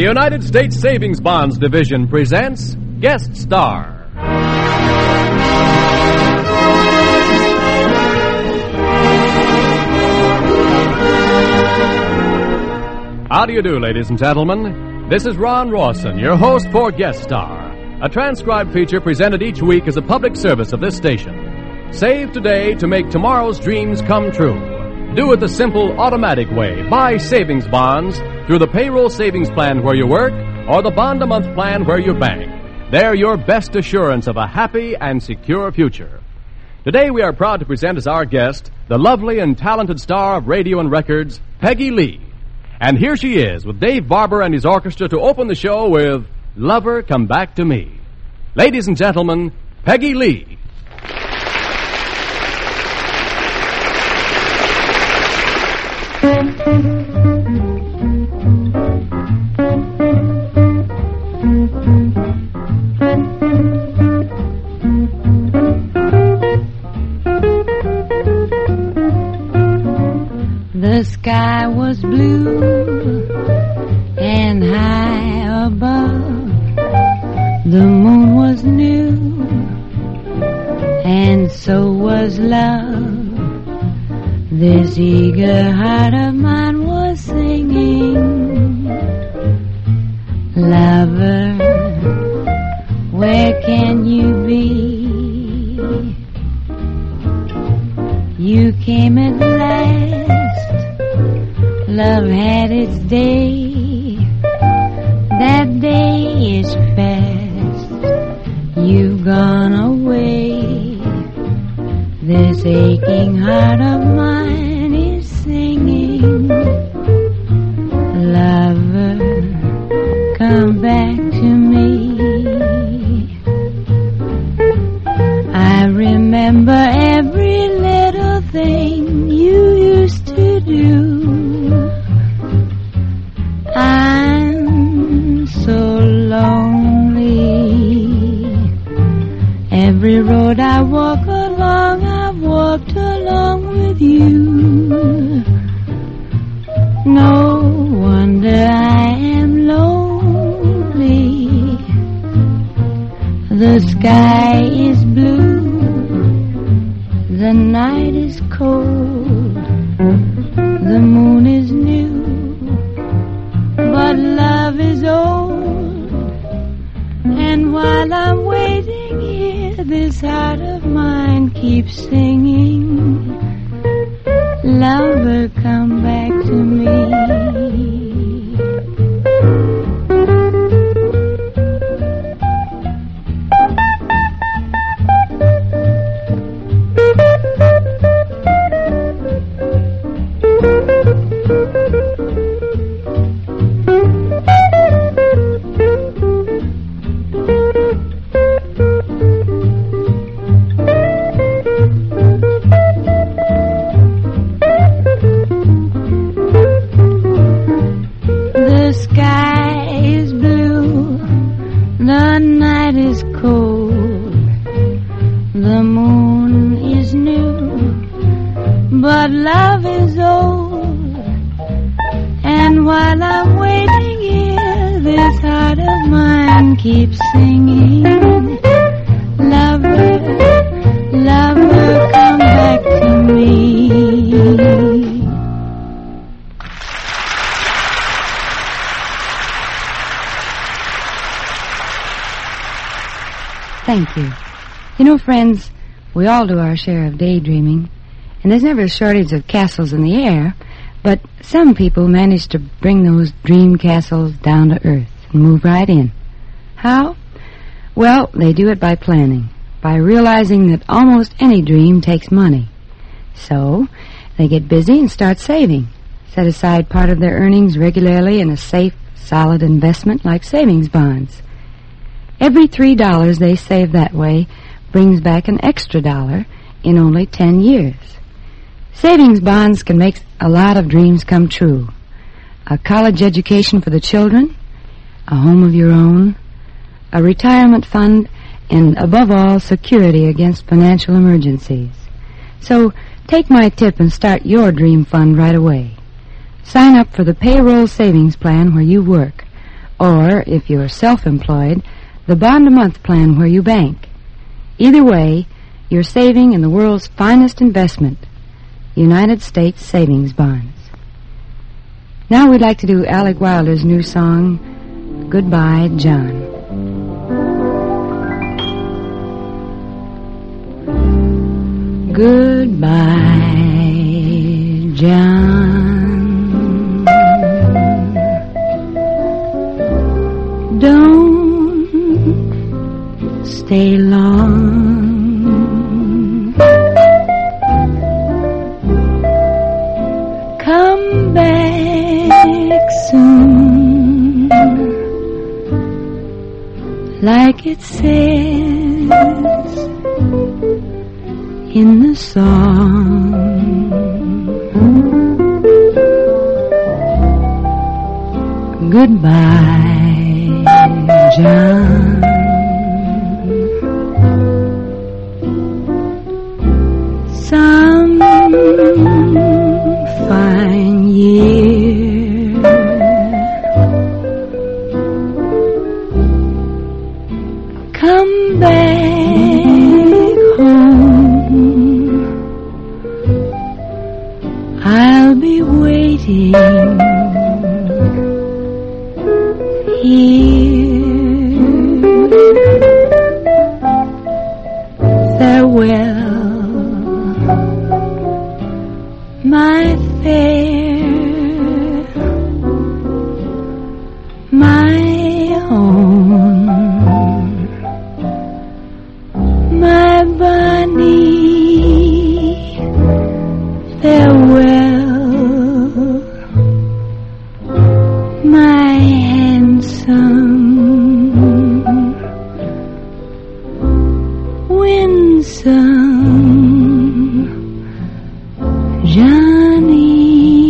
United States Savings Bonds Division presents Guest Star. How do you do, ladies and gentlemen? This is Ron Rawson, your host for Guest Star, a transcribed feature presented each week as a public service of this station. Save today to make tomorrow's dreams come true. Do it the simple, automatic way. Buy savings bonds through the payroll savings plan where you work or the bond-a-month plan where you bank. They're your best assurance of a happy and secure future. Today we are proud to present as our guest the lovely and talented star of radio and records, Peggy Lee. And here she is with Dave Barber and his orchestra to open the show with Lover Come Back to Me. Ladies and gentlemen, Peggy Lee. The sky was blue and high above. The moon was new and so was love. This eager heart of mine was singing, lover, where can you be? You came at last, love had its day. That day is past, you've gone away. This aching heart of mine is singing, lover, come back to me. I remember every little thing you used to do. I'm so lonely. Every road I walk along, I've walked along with you. No wonder I am lonely. The sky is blue, the night is cold, the moon is new, but love is old. And while I'm waiting here, this heart of mine keeps singing, lover, come back to me. But love is old, and while I'm waiting here, this heart of mine keeps singing, lover, lover, come back to me. Thank you. You know, friends, we all do our share of daydreaming. And there's never a shortage of castles in the air, but some people manage to bring those dream castles down to earth and move right in. How? Well, they do it by planning, by realizing that almost any dream takes money. So, they get busy and start saving, set aside part of their earnings regularly in a safe, solid investment like savings bonds. Every $3 they save that way brings back an extra $1 in only 10 years. Savings bonds can make a lot of dreams come true. A college education for the children, a home of your own, a retirement fund, and above all, security against financial emergencies. So take my tip and start your dream fund right away. Sign up for the payroll savings plan where you work, Or, if you're self-employed, the bond-a-month plan where you bank. Either way, you're saving in the world's finest investment, United States savings bonds. Now we'd like to do Alec Wilder's new song, Goodbye, John. Goodbye, John. Don't stay long. Come back soon, like it says in the song. Goodbye, John. Some fine year come back home, I'll be waiting here. Farewell, my fair, my own, my Bonnie. Farewell, my handsome, winsome Johnny.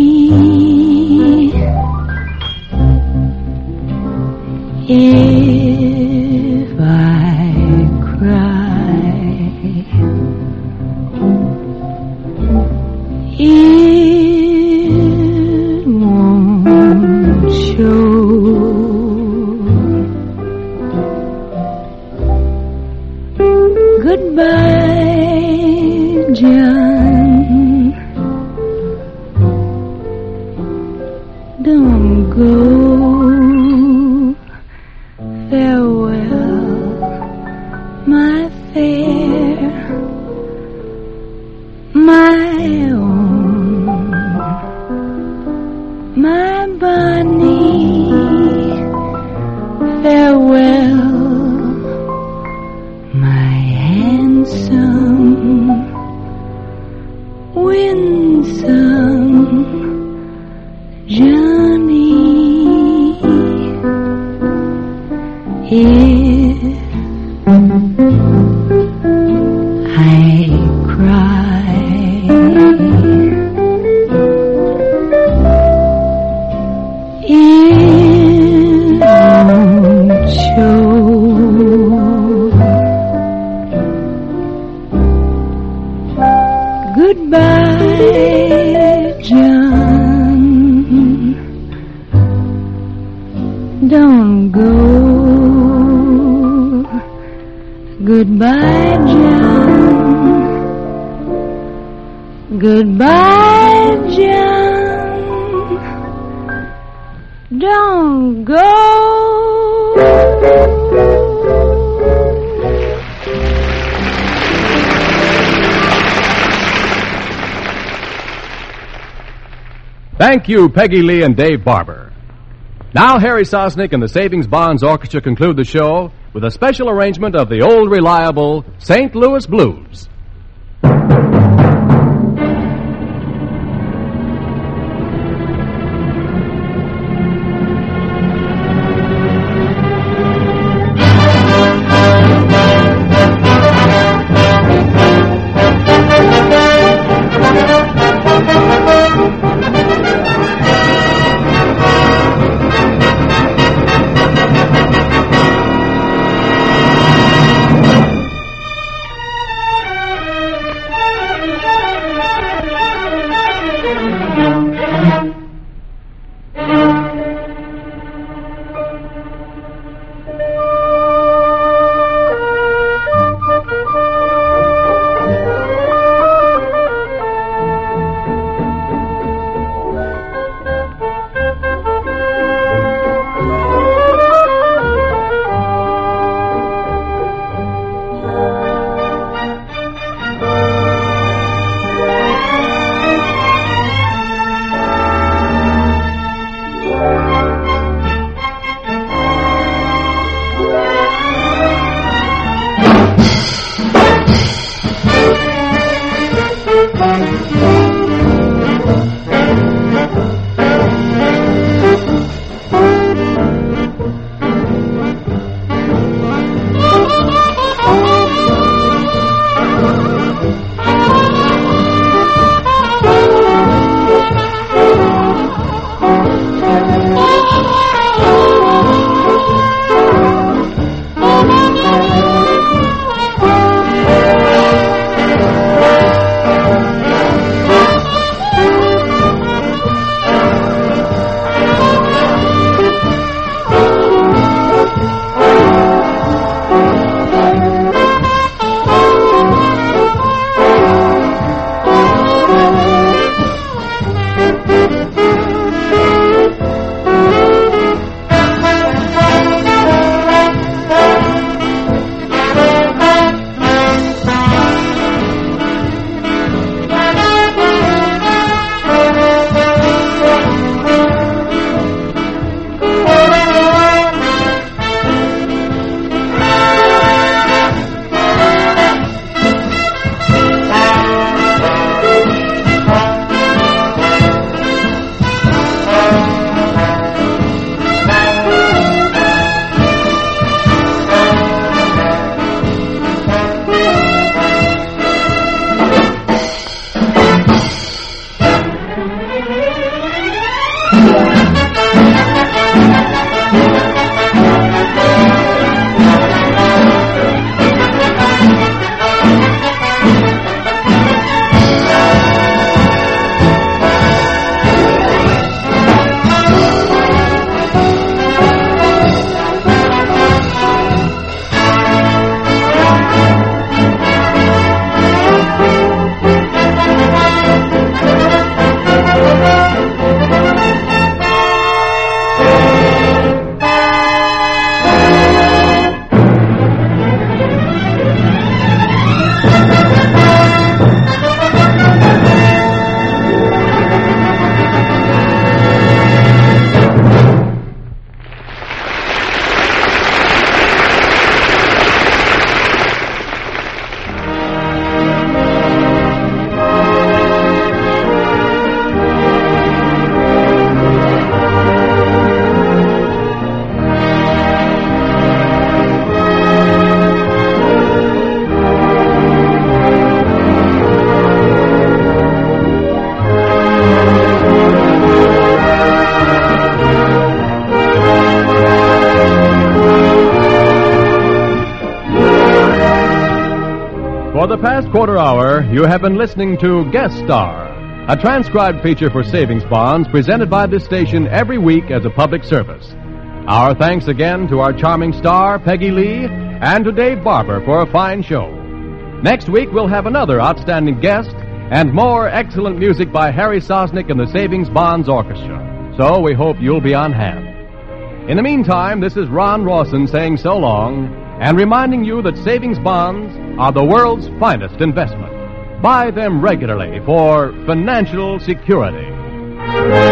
If I cry, it won't show. Goodbye, John. Don't go. Farewell, my fair, my own, my Bonnie. Farewell, my handsome, winsome Johnny. If I cry, it won't show. Goodbye, John. Don't go. Goodbye, John. Goodbye, John. Don't go. Thank you, Peggy Lee and Dave Barber. Now Harry Sosnick and the Savings Bonds Orchestra conclude the show with a special arrangement of the old reliable St. Louis Blues. For the past quarter hour, you have been listening to Guest Star, a transcribed feature for savings bonds presented by this station every week as a public service. Our thanks again to our charming star, Peggy Lee, and to Dave Barber for a fine show. Next week, we'll have another outstanding guest and more excellent music by Harry Sosnick and the Savings Bonds Orchestra. So we hope you'll be on hand. In the meantime, this is Ron Rawson saying so long and reminding you that savings bonds are the world's finest investment. Buy them regularly for financial security.